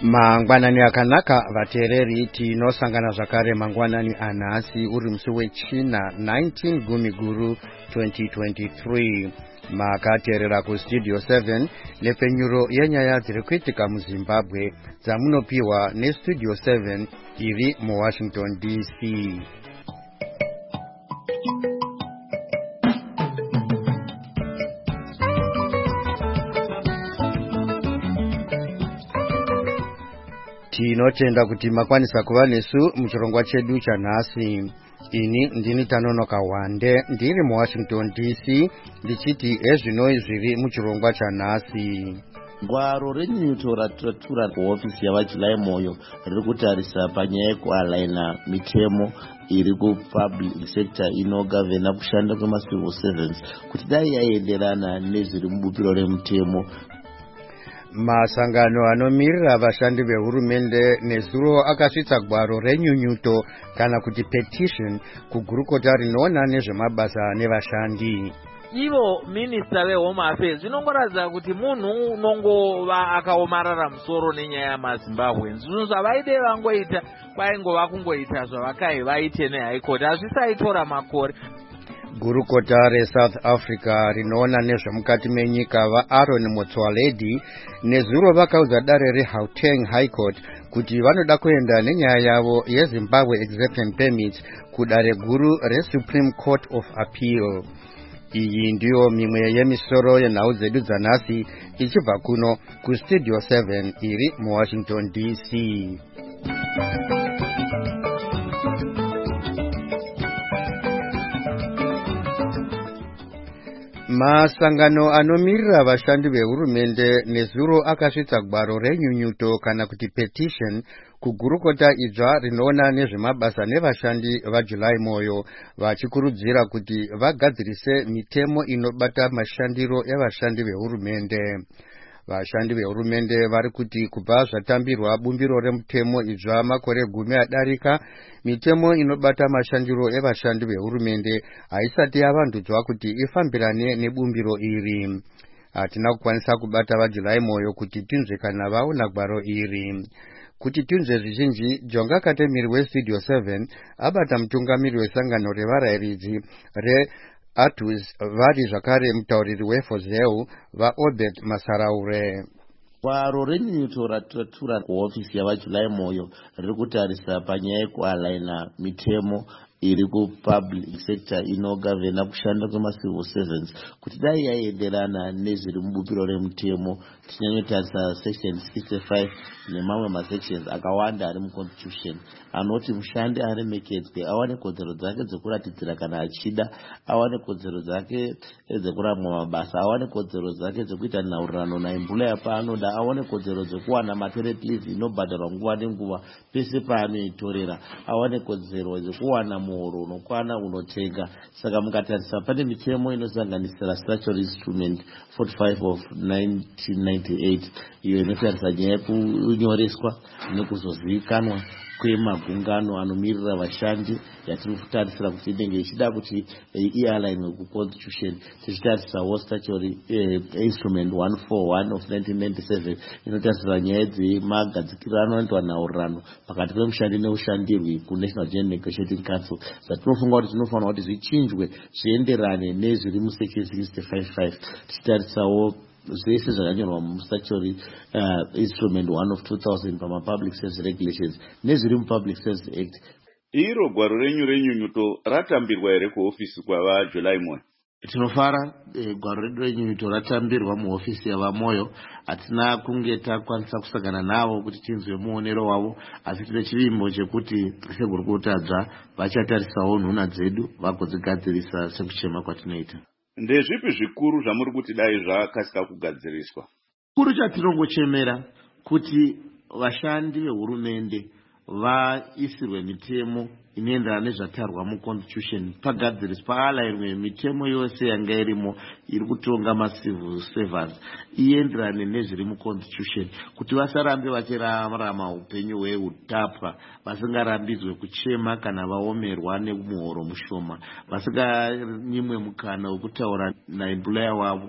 Mangwanani akanaka vatereri tinosangana zvakare mangwanani anhasi uri musi wechina 19 Gumiguru 2023 makateerera kustudio 7 nepfenyuro yenyaya dziri kuitika muZimbabwe dzamunopiwa nestudio 7 iri muWashington DC. Tinotenda kuti makwanisa kuva nesu muchirongwa chedu chanhasi. Ini ndini Tanonoka Wande ndiri muWashington DC ndichiti ezvinoi zviri muchirongwa chanhasi. Gwaro renyunyuto ratiratura kuhofisi yavaJulai Moyo riri kutarisa panyaya yekualaina mitemo iri kupublic sector inogavhena kushanda kwemacivil servants kuti dai yaienderana nezviri mubupiro remutemo. Masangano anomirira vashandi vehurumende nezuro akasvitsa gwaro renyunyuto kana kuti petition kugurukota rinoona nezvemabasa nevashandi. Ivo minista vehome affairs zvinongoratidza kuti munhu unongova akaomarara musoro nenyaya yamaZimbabwe. Zvinhu zvavaide vangoita kwaingova kungoita zvavakai vaite neHigh Court, hazvisaitora makore. Gurukota reSouth Africa rinoona nezvemukati menyika vaAaron Motsoaledi nezuro vakaudza dare reGauteng High Court kuti vanoda kuenda nenyaya yavo yeZimbabwe Exemption Permit kudare guru reSupreme Court of Appeal. Iyi ndiyo mimwe yemisoro yenhau dzedu dzanhasi ichibva kuno kustudio 7 iri muWashington DC. Masangano anomirira vashandi vehurumende nezuro akasvitsa gwaro renyunyuto kana kuti petition kugurukota idzva rinoona nezvemabasa nevashandi vaJulai Moyo vachikurudzira kuti vagadzirise mitemo inobata mashandiro evashandi vehurumende. Vashandi vehurumende vari kuti kubva zvatambirwa bumbiro remutemo idzva makore 10 adarika, mitemo inobata mashandiro evashandi vehurumende haisati yavandudzwa kuti ifambirane nebumbiro iri. Hatina kukwanisa kubata vaJulai Moyo kuti tinzwe kana vaona gwaro iri. Kuti tinzwe zvizhinji, Jonga Katemiri westudio 7 abata mutungamiri wesangano revarayiridzi reATUS vari zvakare mutauriri weFozeu vaObed Masaraure. Gwaro renyunyuto ratiratura kuhofisi yavaJulai Moyo riri kutarisa panyaya yekualaina mitemo iri kupublic sector inogavhena kushanda kwemacivil servants kuti dai yaienderana nezviri mubupiro remutemo. Tinyanyotadzisa section 65 nemamwe masections akawanda ari muconstitution anoti mushandi aremekedzwe, awane kodzero dzake dzekuratidzira kana achida, awane kodzero dzake dzekuramwa mabasa, awane kodzero dzake dzekuita nhaurirano naemployer paanoda, awane kodzero dzekuwana maternity leave inobhadharwa nguva nenguva pese paanoitorera, awane kodzero dzekuwana muhoro unokwana unotenga. Saka mukatarisa pane mitemo inosanganisira statutory instrument 45 of 1998 iyo inotarisa nyaya yekunyoreswa nekuzozivikanwa kwemagungano anomirira vashandi yatiri kutarisira kuti inenge ichida kuti ialign kuconstitution. Tichitarisawo statutory instrument 141 of 1997 inotarisira nyaya dzemagadzikiro anoitwa nhaurirano pakati pemushandi neushandirwi kuNational Joint Negotiating Council. Zatinofunga kuti tinofanira kuti zvichinjwe zvienderane nezviri musection 655. Tichitarisawo zvese zvakanyorwa mustatutory instrument 1 of 2000 pamapublic service regulations nezviri mupublic service act. Iro gwaro renyunyuto ratambirwa here kuhofisi kwavaJulai Moyo? Tinofara gwaro redu renyunyuto ratambirwa muhofisi yavaMoyo. Hatina kunge takwanisa kusangana navo kuti tinzwe muonero wavo, asi tine chivimbo chekuti segurukotadzva vachatarisawo nhuna dzedu vagodzigadzirisa sekuchema kwatinoita. Ndezvipi zvikuru zvamuri kuti dai zvakasika kugadziriswa? Chikuru chatinongochemera kuti vashandi vehurumende vaisirwe mitemo inoenderana nezvatarwa muconstitution, pagadziriswa paalairwe mitemo yose yanga irimo iri kutonga macivil servants ienderane nezviri muconstitution, kuti vasarambe vachirarama upenyu hweutapwa, vasingarambidzwe kuchema kana vaomerwa nemuhoro mushoma, vasinganyimwe mukana wekutaura naemployer wavo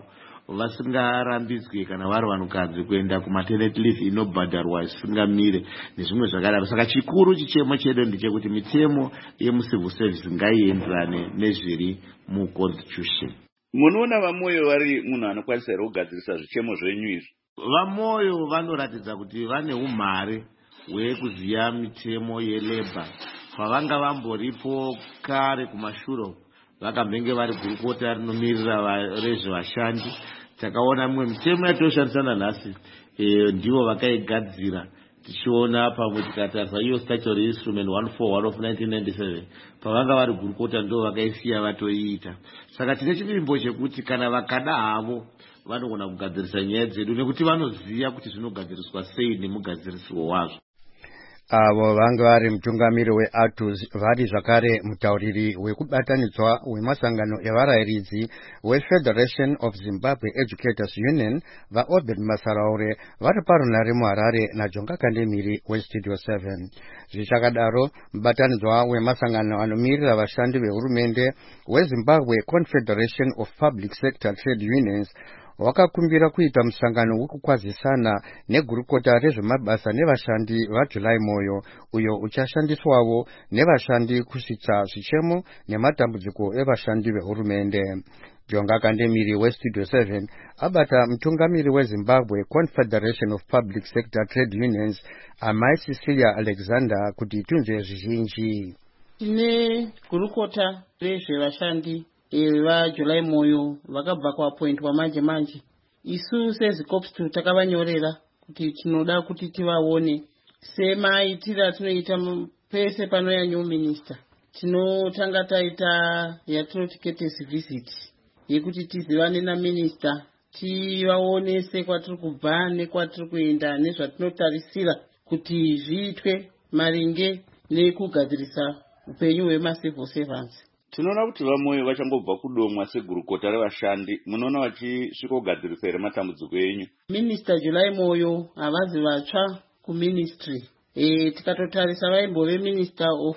vasingarambidzwe kana vari vanhukadzi kuenda kumaternity leave inobhadharwa zvisingamire nezvimwe zvakadaro. Saka chikuru chichemo chedu ndechekuti mitemo yemucivil service ngaienderane nezviri muconstitution. Munoona vamoyo vari munhu anokwanisa here kugadzirisa zvichemo zvenyu izvi? Vamoyo vanoratidza kuti vane umhare hwekuziva mitemo yelabor. Pavanga vamboripo kare kumashure vakambenge vari gurukota rinomirira rezvevashandi, takaona mimwe mitemo yatoshandisana nhasi ndivo vakaigadzira. Tichiona pamwe tikatarisa iyo statutory instrument 141 of 1997 pavanga vari gurukota ndo vakaisiya vatoiita. Saka tine chivimbo chekuti kana vakada havo vanogona kugadzirisa nyaya dzedu nekuti vanoziva kuti zvinogadziriswa sei nemugadzirisiro wazvo. Avo vanga vari mutungamiri weATUS vari zvakare mutauriri wekubatanidzwa wemasangano evarayiridzi weFederation of Zimbabwe Educators Union vaObed Masaraure vari parunare muHarare naJonga Kandemiri weStudio 7. Zvichakadaro mubatanidzwa wemasangano anomirira vashandi vehurumende weZimbabwe Confederation of Public Sector Trade Unions wakakumbira kuita musangano wekukwazisana negurukota rezvemabasa nevashandi vaJuly Moyo uyo uchashandiswawo nevashandi kusvitsa zvichemo nematambudziko evashandi vehurumende. Jonga Kandemiri weStudio 7 abata mutungamiri weZimbabwe Confederation of Public Sector Trade Unions Amai Cecilia Alexander kuti itunze zvizhinji. Tine gurukota rezvevashandi vaJuly Moyo vakabva kuapointwa manje. Isu seZikopstu takavanyorera kuti tinoda kuti tivaone semaitira tinoita pese panouya new minister. Tinotanga taita yatinoti courtesy visit yekuti tizivane naminister, tivaonese kwatiri kubva nekwatiri kuenda nezvatinotarisira kuti zviitwe maringe nekugadzirisa upenyu hwemacivil servants. Tinoona kuti vamoyo vachangobva kudomwa segurukota revashandi. Munoona vachisvika kugadzirisa here matambudziko enyu? Minister July Moyo havazi vatsva kuministry. Tikatotarisa vaimbove minister of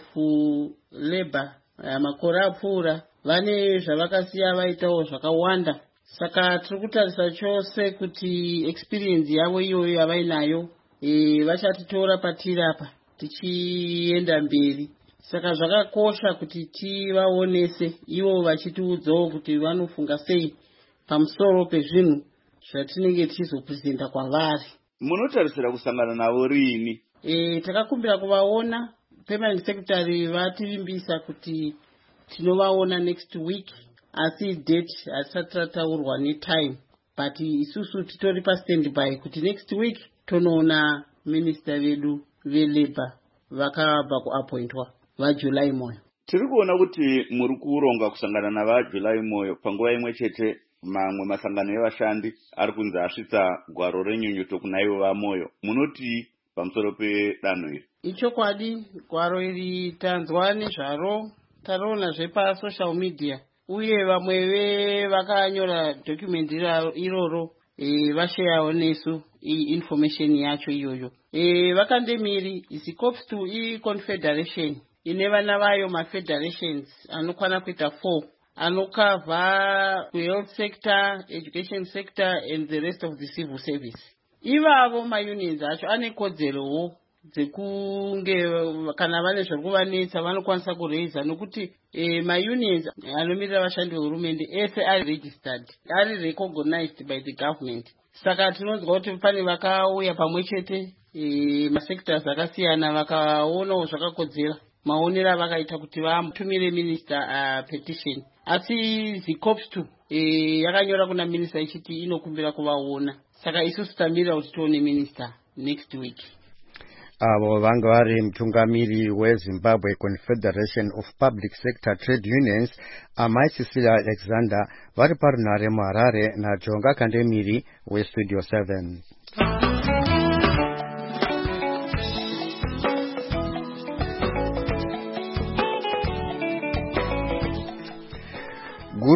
labor makore apfuura vane zvavakasiya vaitawo zvakawanda. Saka tiri kutarisa chose kuti experience yavo iyoyo yavainayo vachatitora patiri apa tichienda mberi. Saka zvakakosha kuti tivaonese ivo vachitiudzawo kuti vanofunga sei pamusoro pezvinhu zvatinenge tichizopresenta kwavari. Munotarisira kusangana navo rini? Takakumbira kuvaona. Permanent secretary vativimbisa kuti tinovaona next week, asi date hatisati tataurwa netime, but isusu titori pastandby kuti next week tonoona minister vedu velabor vakabva kuapointwa vaJuly Moyo. Tiri kuona kuti muri kuronga kusangana navaJuly Moyo panguva imwe chete mamwe masangano evashandi ari kunzi asvitsa gwaro renyunyuto kuna ivo vaMoyo. Munoti pamusoro pedanho iri? Ichokwadi, gwaro iri tanzwa nezvaro, taroona zvepasocial media, uye vamwe vakanyora document iroro vashayawo nesu information yacho iyoyo. Vakandemiri Zikopstu iConfederation ine vana vayo mafederations anokwana kuita 4 anokava health sector, education sector and the rest of the civil service. Ivavo maunions acho ane kodzerowo dzekunge kana vane zvekuvanetsa vanokwanisa kureiza nokuti maunions anomirira vashandi vehurumende ese ari registered, ari recognized by the government. Saka tinonzwa kuti pane vakauya pamwe chete masectors akasiyana vakaonawo zvakakodzera maonero avakaita kuti vatumire minister petition. Asi Zikopstu yakanyora kuna minister ichiti inokumbira kuvaona. Saka isusu tamirira kuti tione minister next week. Avo vanga vari mutungamiri weZimbabwe Confederation of Public Sector Trade Unions Amai Cecilia Alexander vari parunare muHarare naJonga Kandemiri weStudio 7.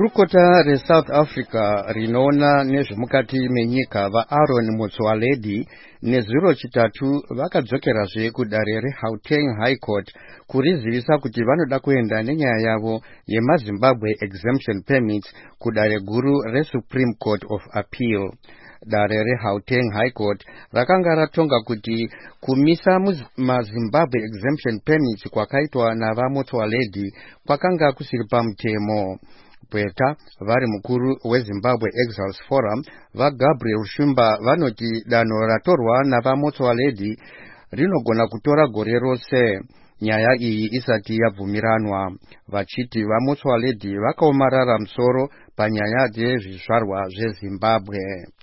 Gurukota reSouth Africa rinoona nezvemukati menyika vaAaron Motsoaledi nezuro chitatu vakadzokerazve kudare reGauteng High Court kurizivisa kuti vanoda kuenda nenyaya yavo yemaZimbabwe exemption permits kudare guru reSupreme Court of Appeal. Dare reGauteng High Court rakanga ratonga kuti kumisa maZimbabwe exemption permits kwakaitwa navaMotsoaledi kwakanga kusiri pamutemo. Pweka vari mukuru weZimbabwe Exiles Forum vaGabriel Shumba vanoti danho ratorwa navaMotsoaledi rinogona kutora gore rose nyaya iyi isati yabvumiranwa, vachiti vaMotsoaledi vakaomarara musoro panyaya dzezvizvarwa zveZimbabwe.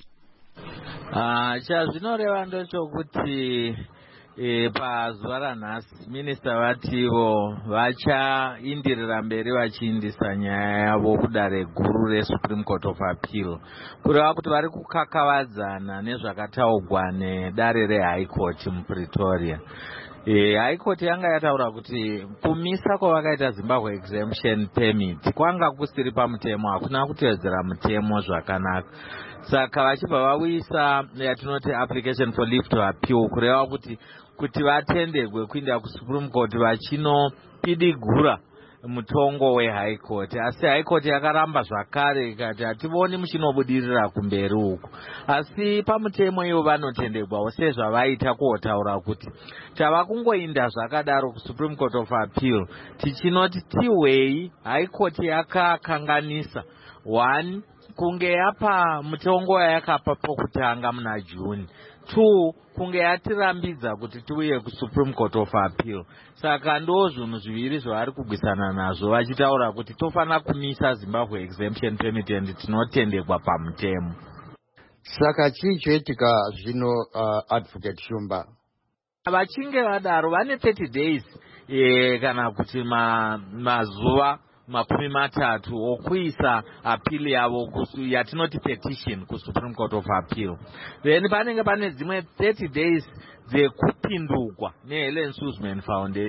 Chazvinoreva ndechokuti pazuva ranhasi minista vativo vachaindirira mberi vachiindisa nyaya yavo kudare guru reSupreme Court of Appeal, kureva kuti vari kukakavadzana nezvakataurwa nedare reHigh Court muPretoria. High Court yanga yataura kuti kumisa kwavakaita Zimbabwe exemption permit kwanga kusiri pamutemo, hakuna kutevedzera mutemo zvakanaka. Saka vachibva vauyisa yatinoti application for leave to appeal, kureva kuti vatendegwe kuinda kuSupreme Court vachinopidigura mutongo weHigh Court. Asi High Court yakaramba zvakare ikati hativoni muchinobudirira kumberi uku. Asi pamutemo ivo vanotendegwawo sezvavaita kuotaura kuti tava kungoinda zvakadaro kuSupreme Court of Appeal tichinoti tiwei High Court yakakanganisa 1 kunge yapa mutongo wayakapa pokutanga muna June, 2 kunge yatirambidza kuti tiuye kuSupreme Court of Appeal. Saka ndo zvinhu zviviri zvavari kugwisana nazvo vachitaura kuti tofana kumisa Zimbabwe exemption permit and tinotendegwa pamutemo. Saka chii choitika zvino Advocate Shumba? Vachinge vadaro vane 30 days kana kuti mazuva 30 okuisa appeal yavo yatinoti petition kuSupreme Court of Appeal. Then panenge pane dzimwe 30 days dzekupindurwa neHelen Suzman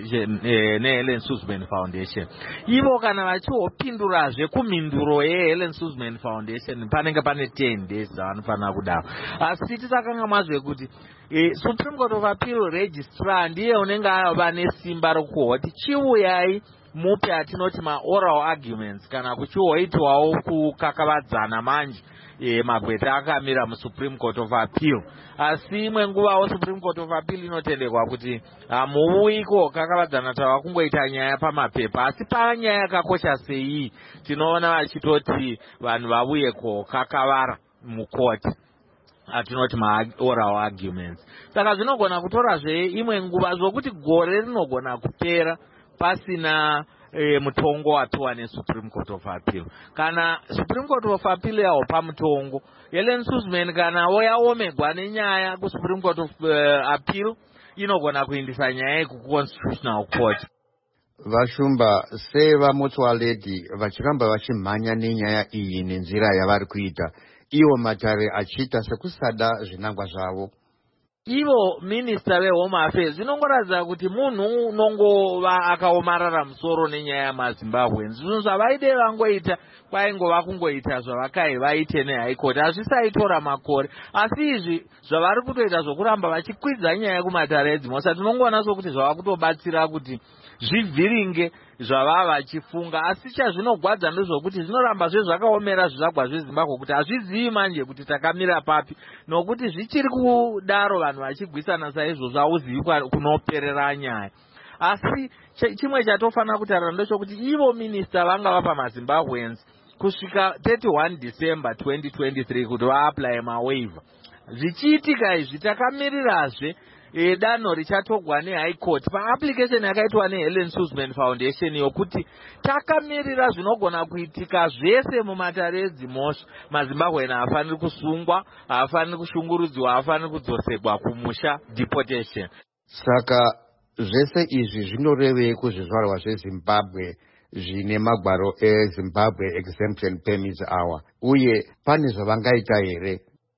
Foundation. Ivo kana vachiopindurazve kumhinduro yeHelen Suzman Foundation panenge pane 10 days dzavanofanira kudaro. Asi tisakanga mazve kuti Supreme Court of Appeal registrar ndiye unenge ava nesimba rokuti chiuyai mupe atinoti oral arguments kana kuchihoitwawo kukakavadzana manje magweta akamira muSupreme Court of Appeal. Asi imwe nguvawo Supreme Court of Appeal inotendekwa kuti hamuuyi kokakavadzana tava kungoita nyaya pamapepa. Asi panyaya yakakosha sei tinoona vachitoti vanhu vauye kokakavara mukoti atinoti oral arguments. Saka zvinogona kutorazve imwe nguva zvokuti gore rinogona kupera pasina mutongo wapiwa neSupreme Court of Appeal. Kana Supreme Court of Appeal yaopa mutongo, Helen Suzman kana yaomegwa nenyaya kuSupreme Court of Appeal inogona kuindisa nyaya kuConstitutional Court. Vashumba sevaMotsoaledi vachiramba vachimhanya nenyaya iyi nenzira yavari kuita, iwo matare achiita sekusada zvinangwa zvavo. Ivo minista veHome Affairs zvinongoratidza kuti munhu unongova akaomarara musoro nenyaya yamaZimbabwe. Zvinhu zvavaide vangoita kwaingova kungoita zvavakai vaite neHigh Court, hazvisaitora makore. Asi izvi zvavari kutoita zvokuramba vachikwidza nyaya kumatare edzimwe, tinongoona sokuti zvava kutobatsira kuti zvivhiringe zvava vachifunga. Asi chazvinogwadza ndezvokuti zvinoramba zvezvakaomera zvizvagwa zveZimbabwe kuti hazvizivi manje kuti takamira papi, nokuti zvichiri kudaro vanhu vachigwisana saizvozvo hauzivi kunoperera nyaya. Asi chimwe chatofanira kutarira ndechokuti ivo minista vanga vapa maZimbabweans kusvika 31 December 2023 kuti vaapply mawaiver. Zvichiitika izvi takamirirazve danho richatogwa neHigh Court paapplication yakaitwa neHelen Suzman Foundation yokuti takamirira zvinogona kuitika zvese mumatare edzimhosva. maZimbabwean haafaniri kusungwa, haafaniri kushungurudziwa, haafaniri kudzosegwa kumusha, deportation. Saka zvese izvi zvinorevei kuzvizvarwa zveZimbabwe zvine magwaro eZimbabwe exemption permits awa, uye pane zvavangaita here?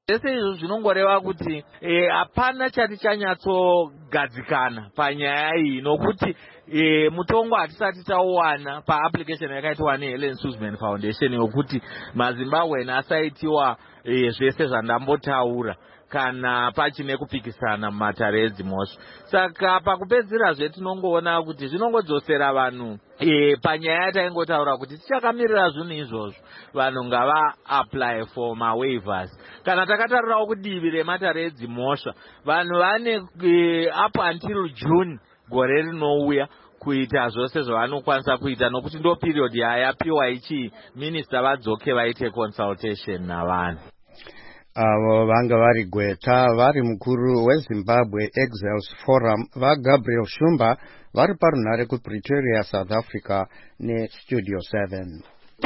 Zvese izvo zvinongoreva kuti hapana chati chanyatsogadzikana panyaya iyi, nokuti mutongo hatisati tauwana paapplication yakaitwa neHelen Suzman Foundation yokuti maZimbabwean asaitiwa zvese zvandambotaura kana pachine kupikisana mumatare edzimhosva. Saka pakupedzisira tinongoona kuti zvinongodzosera vanhu panyaya yataingotaura kuti tichakamirira zvinhu izvozvo vanhu ngava apply for mawaivers. Kana takatarirawo kudivi rematare edzimhosva, vanhu vane up until June gore rinouya kuita zvose zvavanokwanisa kuita, nokuti ndo period yayapiwa ichi minista vadzoke vaite consultation navanhu. Avo vanga vari Gweta, vari mukuru weZimbabwe Exiles Forum, vaGabriel Shumba, vari parunhare kuPretoria, South Africa, neStudio 7.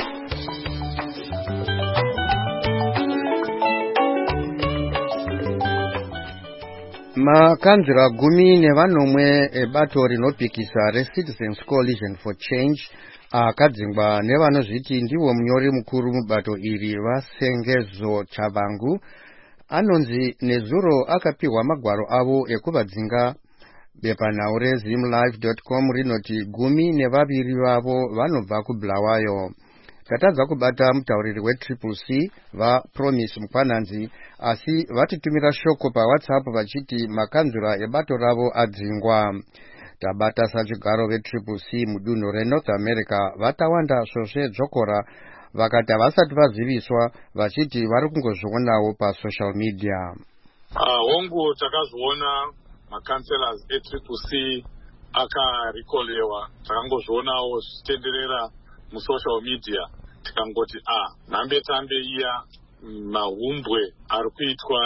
Makanzura 10 ebato rinopikisa reCitizens Coalition for Change akadzingwa nevanozviti ndiwo munyori mukuru mubato iri vaSengezo Chavangu anonzi nezuro akapiwa magwaro avo ekuvadzinga. Bepanhau rezimlive.com rinoti 12 vavo vanobva kuBulawayo. Tatadza kubata mutauriri weCCC vaPromise Mukwananzi, asi vatitumira shoko paWhatsApp vachiti makanzura ebato ravo adzingwa. Tabata sachigaro veCCC mudunhu reNorth America vatawanda svosve dzokora vakati havasati vaziviswa vachiti vari kungozvionawo pasocial media. Hongu takazviona makanselas eCCC akarikolewa, takangozvionawo zvichitenderera musocial media, tikangoti nhambe tambe iya mahumbwe ari kuitwa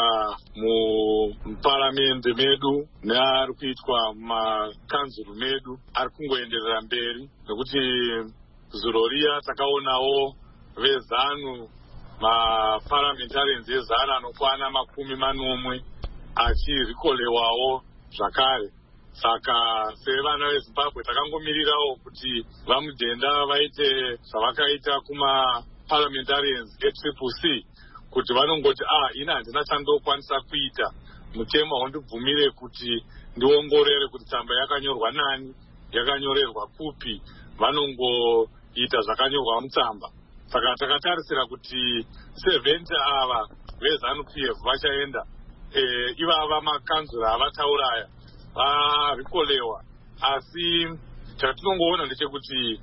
muparamende medu neari kuitwa mumakanzuru medu ari kungoenderera mberi, nekuti zuro riya takaonawo vezanu maparliamentarians ezana anokwana 40 achirikolewawo zvakare. Saka sevana veZimbabwe takangomirirawo kuti vamudhenda vaite zvavakaita kumaparliamentarians eCCC, kuti vanongoti ina handina chandokwanisa kuita, mutemo haundibvumire kuti ndiongorere kuti tsamba yakanyorwa nani, yakanyorerwa kupi, vanongoita zvakanyorwa mutsamba. Saka takatarisira kuti 70 ava veZANU-PF vachaenda, ivava makanzura avatauraya varikolewa, asi chatinongoona ndechekuti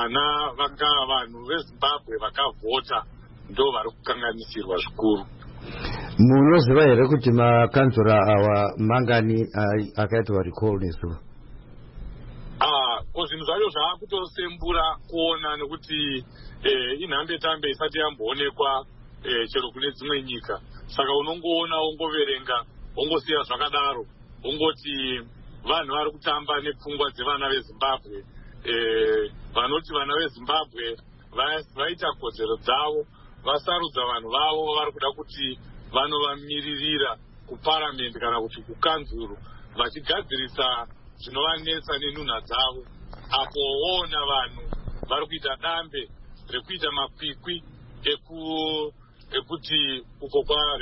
vanhu veZimbabwe vakavhota ndo vari kukanganisirwa zvikuru. Munoziva here kuti makanzura awa mangani akaitwa recall nesu? Zvinhu zvacho zvaakutosembura kuona, nekuti inhambe tambe isati yamboonekwa chero kune dzimwe nyika. Saka unongoona wongoverenga wongosiya zvakadaro, wongoti vanhu vari kutamba nepfungwa dzevana veZimbabwe. Vanoti vana veZimbabwe vaita kodzero dzavo, vasarudza vanhu vavo vari kuda kuti vanovamiririra kuparamendi kana kuti kukanzuru, vachigadzirisa zvinovanetsa nenhunha dzavo. Apo woona vanhu vari kuita dambe rekuita makwikwi ekuti uko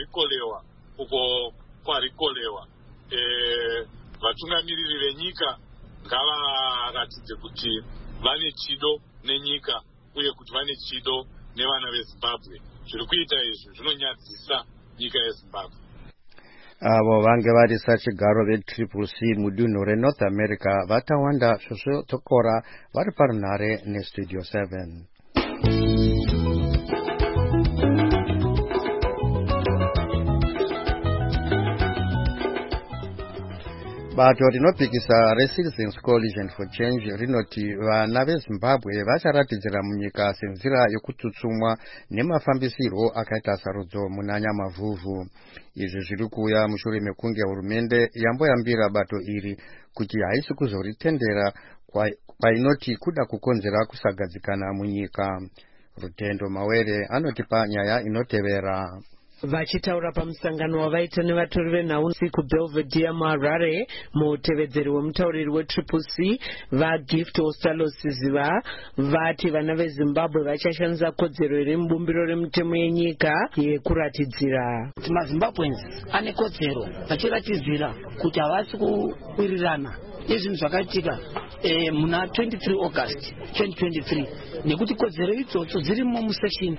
kwarikolewa vatungamiriri venyika ngavaratidze kuti vane chido nenyika uye kuti vane chido nevana veZimbabwe. Zviri kuita izvi zvinonyadzisa nyika yeZimbabwe. Avo vange vari sachigaro veCCC mudunhu reNorth America vatawanda svosve dzokora vari parunhare neStudio 7. Bato rinopikisa reCitizens Coalition for Change rinoti vana veZimbabwe vacharatidzira munyika senzira yokutsutsumwa nemafambisirwo akaita sarudzo muna Nyamavhuvhu. Izvi zviri kuuya mushure mekunge hurumende yamboyambira bato iri kuti haisi kuzoritendera kwainoti kuda kukonzera kusagadzikana munyika. Rutendo Mawere anotipa nyaya inotevera. Vachitaura pamusangano wavaita nevatori venhausi kuBelvedere muHarare, mutevedzeri wemutauriri weTriple C vaGift Ostalosiziva vati vana veZimbabwe vachashandisa kodzero iri mubumbiro remutemo yenyika yekuratidzira kuti maZimbabweans ane kodzero vachiratidzira kuti havasi kuwirirana nezvinhu zvakaitika muna 23 August 2023 nekuti kodzero idzodzo dzirimo musection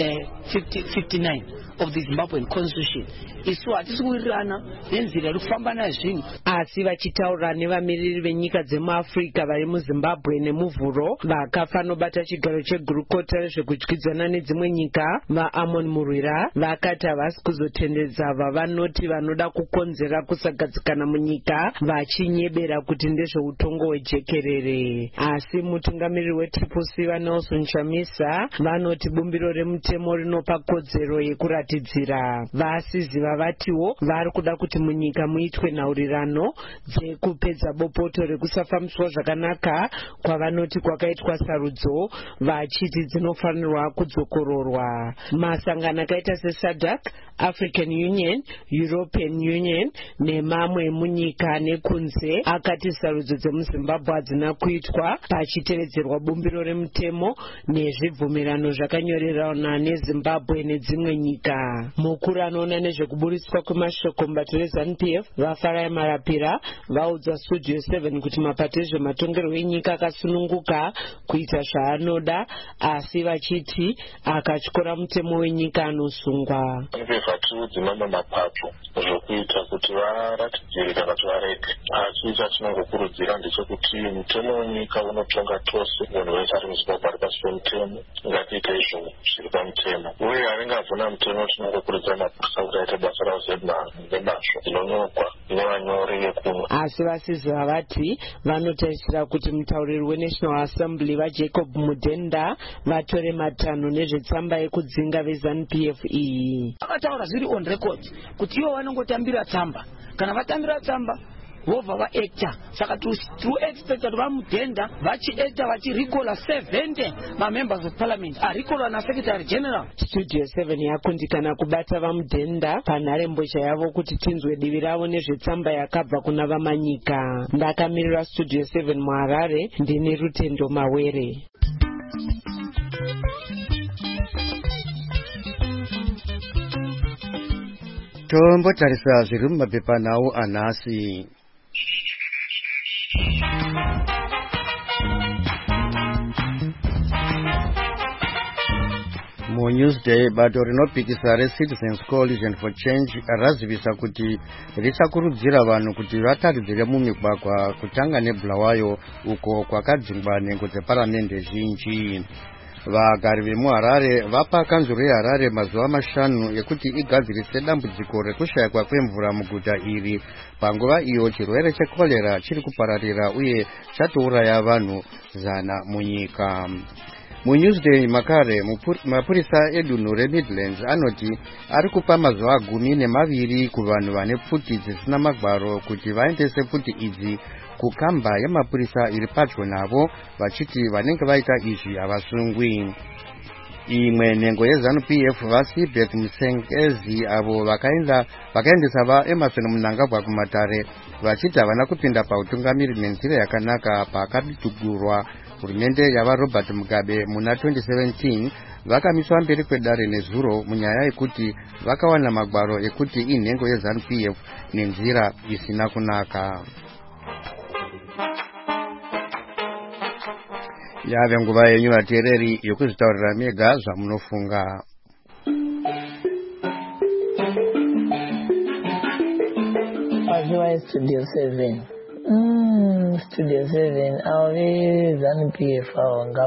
59 of the Zimbabwean Constitution. Isu hatisi kuwirirana nenzira iri kufamba nayo zvinhu. Asi vachitaura nevamiriri venyika dzemuAfrica vari muZimbabwe nemuvhuro vakafa nobata chigaro chegurukota rezvekudyidzana nedzimwe nyika vaAmon Murwira vakati havasi kuzotendedza vavanoti vanoda kukonzera kusagadzikana munyika vachinyebera kuti ndezveutongo hwejekerere. Asi mutungamiriri weTriple C vaNelson Chamisa vanoti bumbiro remutemo rinopa kodzero yekuratidzira. Vasiziva vatiwo vari kuda kuti munyika muitwe nhaurirano dzekupedza bopoto rekusafambiswa zvakanaka kwavanoti kwakaitwa sarudzo vachiti dzinofanirwa kudzokororwa. Masangano akaita seSADC, African Union, European Union nemamwe munyika nekunze akati sarudzo dzemuZimbabwe hadzina kuitwa pachitevedzerwa bumbiro remutemo nezvibvumirano zvakanyorerana neZimbabwe nedzimwe nyika. Mukuru anoona nezvekuburiswa kwemashoko mubato reZANU-PF vaFarai Marapira vaudza Studio 7 kuti mapato ezvematongerwo enyika akasununguka kuita zvaanoda asi vachiti akatyora mutemo wenyika anosungwa. Vatiri mamwe mapato zvokuita kuti varatidzire kana kuti varege. Asi chatinongokurudzira ndechekuti mutemo wenyika unotonga tose munhu wese ari muZimbabwe ari pasi pemutemo ngatiite izvo zviri pamutemo uye anenge abvuna mutemo tinongokurudzira mapurisa kuti aite basa ravo nemazvo rinonyorwa nevanyori yekumwe. Asi vasiziva vati vanotarisira kuti mutauriri weNational Assembly vaJacob Mudenda vatore matanho nezvetsamba yekudzinga veZANU-PF iyi. Vakataura zviri on record kuti ivo vanongotambira tsamba kana vatambira tsamba vobva vaacta saka through expecta kuti vamudhenda vachiacta vachirikola 70 mamembers of parliament arikola naSecretary General. Studio 7 yakundikana kubata vamudhenda panharembozha yavo kuti tinzwe divi ravo nezvetsamba yakabva kuna vamanyika. Ndakamirira Studio 7 muHarare ndini Rutendo Mawere. Tombotarisa zviri mumapepanhau anhasi. MuNewsday bato rinopikisa reCitizens Coalition for Change razivisa kuti richakurudzira vanhu kuti vataridzire mumigwagwa kutanga neBulawayo uko kwakadzingwa nhengo dzeparamende zhinji. Vagari vemuHarare vapa kanzuro yeHarare mazuva 5 ekuti igadzirise dambudziko rekushayikwa kwemvura muguta iri panguva iyo chirwere chekorera chiri kupararira uye chatouraya vanhu 100 munyika. MuNewsday makare mapurisa edunhu reMidlands anoti ari kupa mazuva 12 kuvanhu vane pfuti dzisina magwaro kuti vaendese pfuti idzi kukamba yemapurisa iri padyo navo vachiti vanenge vaita izvi havasungwi. Imwe nhengo yeZANU-PF vaSibeth Musengezi avo vakaendesa vaEmerson Mnangagwa kumatare vachiti havana kupinda pautungamiri nenzira yakanaka pakadutugurwa hurumende yavaRobert Mugabe muna 2017 vakamiswa mberi kwedare nezuro munyaya yekuti vakawana magwaro ekuti inhengo yeZANU-PF nenzira isina kunaka. Yave nguva yenyu vateereri yokuzvitaurira mega zvamunofunga. Studio 7 Studio 7 auri ZANU-PF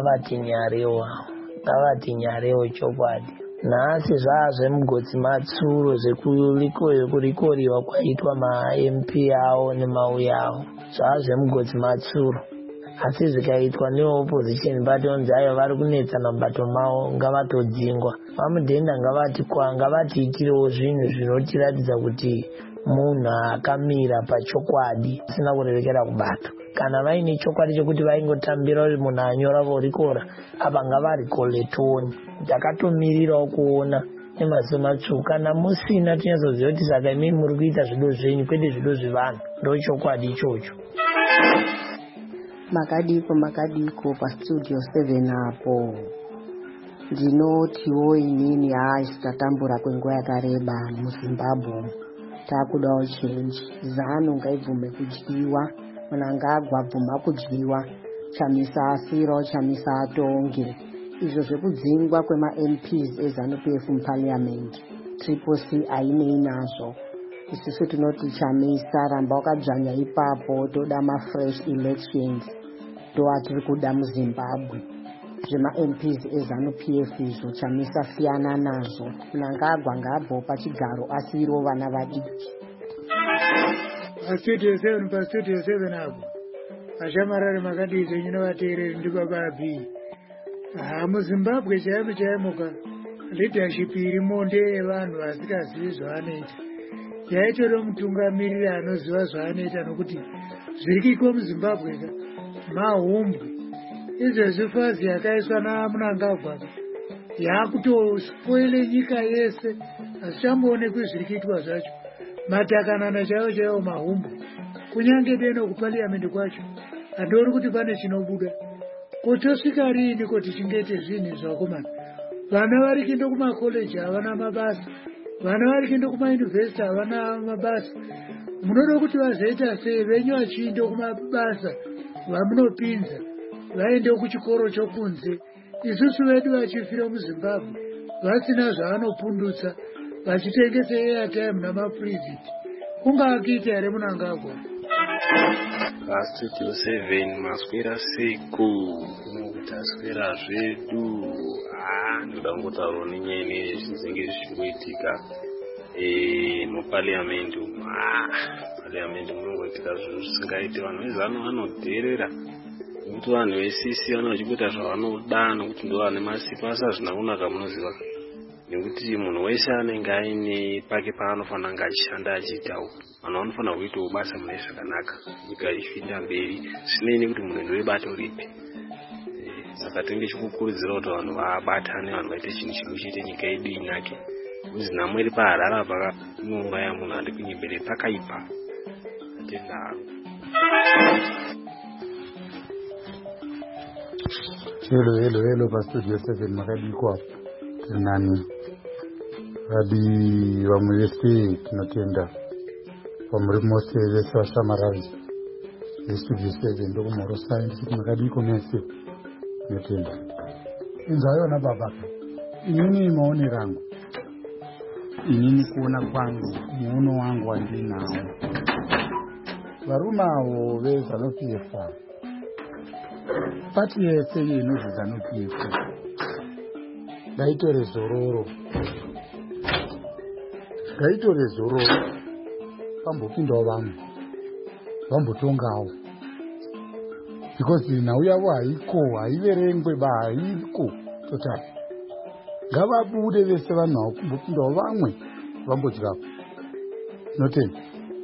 ngavatinyarewo chokwadi. Nhasi zvaazvemugodzi matsuro zvekurikoriwa kwaitwa maMP avo nemauya avo zvaazvemugodzi matsuro. Asi zvikaitwa neopposition batonzi ayo vari kunetsana mubato mavo ngavatodzingwa. Vamudhenda ngavatiitirewo zvinhu zvinotiratidza kuti munhu akamira pachokwadi asina kurerekera kubato. Kana vaine chokwadi chokuti vaingotambira kuti munhu anyora vorikora apa ngavarikolletoni. Takatomirirawo kuona nemaziso matsvuku. Kana musina tinyatsoziva kuti saka imimi muri kuita zvido zvenyu kwete zvido zvevanhu. Ndochokwadi ichocho. Makadiko pastudio 7 apo. Ndinotiwo inini tatambura kwenguva yakareba muZimbabwe. Takudawo change. ZANU ngaibvume kudyiwa. Munangagwa bvuma kudyiwa. Chamisa asiro, chamisa atonge. Izvo zvekudzingwa kwema-MPs eZANU-PF muparliament. Triple C ainei nazvo. Isusu tinoti chamisa, ramba wakadzvanya ipapo, toda ma-fresh elections. Ndoatiri kuda muZimbabwe. Zvema-MPs eZANU-PF izvo chamisa siyana nazvo. Munangagwa ngabvo pachigaro asiro vana vadiki. Pastudio 7 apo. Ashamarari makadii zenyu nevateereri ndibaba B. MuZimbabwe chaimoka leadership irimo ndeyevanhu vasikazivi zvavanoita. Yaitore mutungamiriri anoziva zvavanoita nokuti zviri kuitwa muZimbabwe mahumbwe. Izvezvi fazi yakaiswa naMnangagwa yakutospoile nyika yese, hazvichamboonekwi zviri kuitwa zvacho. Matakanana chaiwo mahumbwe. Kunyange deno kuparliament kwacho handori kuti pane chinobuda. Kutosvika rini kuti chingete zvinhu zvakomana? Vana vari kuenda kumakoleji havana mabasa, vana vari kuenda kumayunivhesiti havana mabasa. Munoda kuti vazoita sei venyu vachienda kumabasa vamunopinza vaende kuchikoro chokunze? Isusu vedu vachifira muZimbabwe vasina zvavanopundutsa, vachitengesa airtime namapriziti. Kungaakita here Mnangagwa? Pastudio 7 maswera siku taswera zvedu. Ndoda kungotaura nenyaya zvinenge zvichikuitika muparliament. Parliament munongoitika zvinhu zvisingaiti. Vanhu vezano vanodherera nekuti vanhu vesisi vana vachikuita zvavanoda nokuti ndo vane masipa. Asi hazvina kunaka, munoziva, nekuti munhu wese anenge aine pake paanofanira kunge achishanda achiitawo. Vanhu vanofanira kuitawo basa mune zvakanaka, nyika ichienda mberi zvinei nekuti munhu ndowebato ripi. Saka tinenge chikukurudzira kuti vanhu vabatane, vanhu vaite chinhu chinochiite nyika yedu inake. Kuzi nhamo iri paharara pakaunga munhu andi kunyembere pakaipa. Tendaro. Hello pastudio 7 makadiko apo. Tinani vadi vamwe vese tinotenda pamuri mose vese vashamarari vestudio 7 ndokumhorosa ndisiti makadiko mese tinotenda. Inzwaiona baba, inini maonero angu, inini kuona kwangu, muono wangu wandinawo, varume avo veZANU-PF pati yese inozvi ZANU-PF ngaitore zororo, vambopindawo vamwe vambotongawo, because nhau yavo haiko, haiverengwe haiko totally. Ngavabude vese vanhu avo kumbopindawo vamwe vambodyako. Notenda.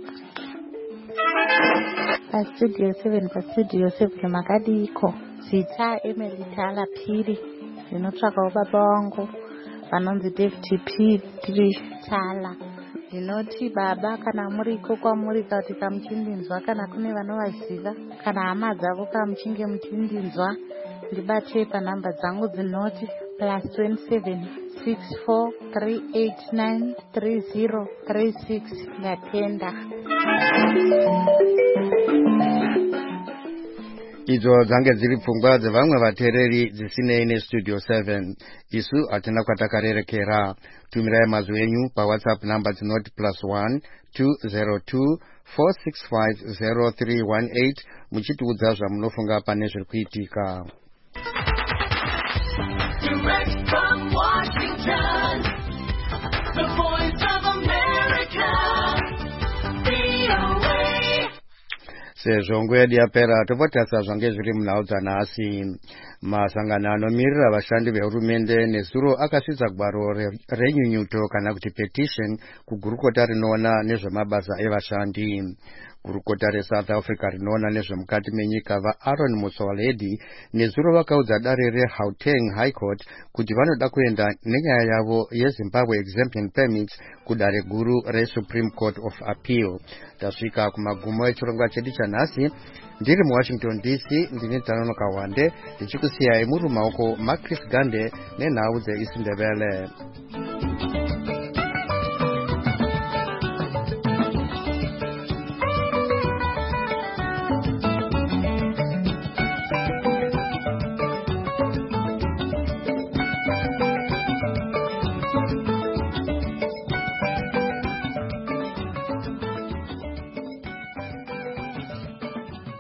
Pastudio 7 makadiko. Zita Emily Thala Phiri. Ndinotsvakawo baba wangu vanonzi David P. Thala. Ndinoti baba, kana muriko kwamuri kuti kamuchindinzwa, kana kune vanovaziva, kana hama dzavo kamuchinge muchindinzwa, ndibate panhamba dzangu dzinoti +27 64 389 3036. Ndatenda. Idzo dzange dziri pfungwa dzevamwe vateereri dzisinei nestudio 7. Isu hatina kwatakarerekera. Tumirai mazwi enyu paWhatsApp namba dzinoti +1 202 465 0318 muchitiudza zvamunofunga pane zviri kuitika. Direct from Washington, the voice of America, VOA. Sezvo nguva yedu yapera, topotarisa zvange zviri munhau dzanhasi. Masangano anomirira vashandi vehurumende nezuro akasvitsa gwaro renyunyuto kana kuti petition kugurukota rinoona nezvemabasa evashandi. Gurukota reSouth Africa rinoona nezvemukati menyika vaAaron Motsoaledi nezuro vakaudza dare reGauteng High Court kuti vanoda kuenda nenyaya yavo yeZimbabwe Exemption Permits kudare guru reSupreme Court of Appeal. Tasvika kumagumo echirongwa chedu chanhasi. Ndiri muWashington DC, ndini Tanonoka Wande, ndichikusiyai muri mumaoko maChris Gande nenhau dzeIsindebele.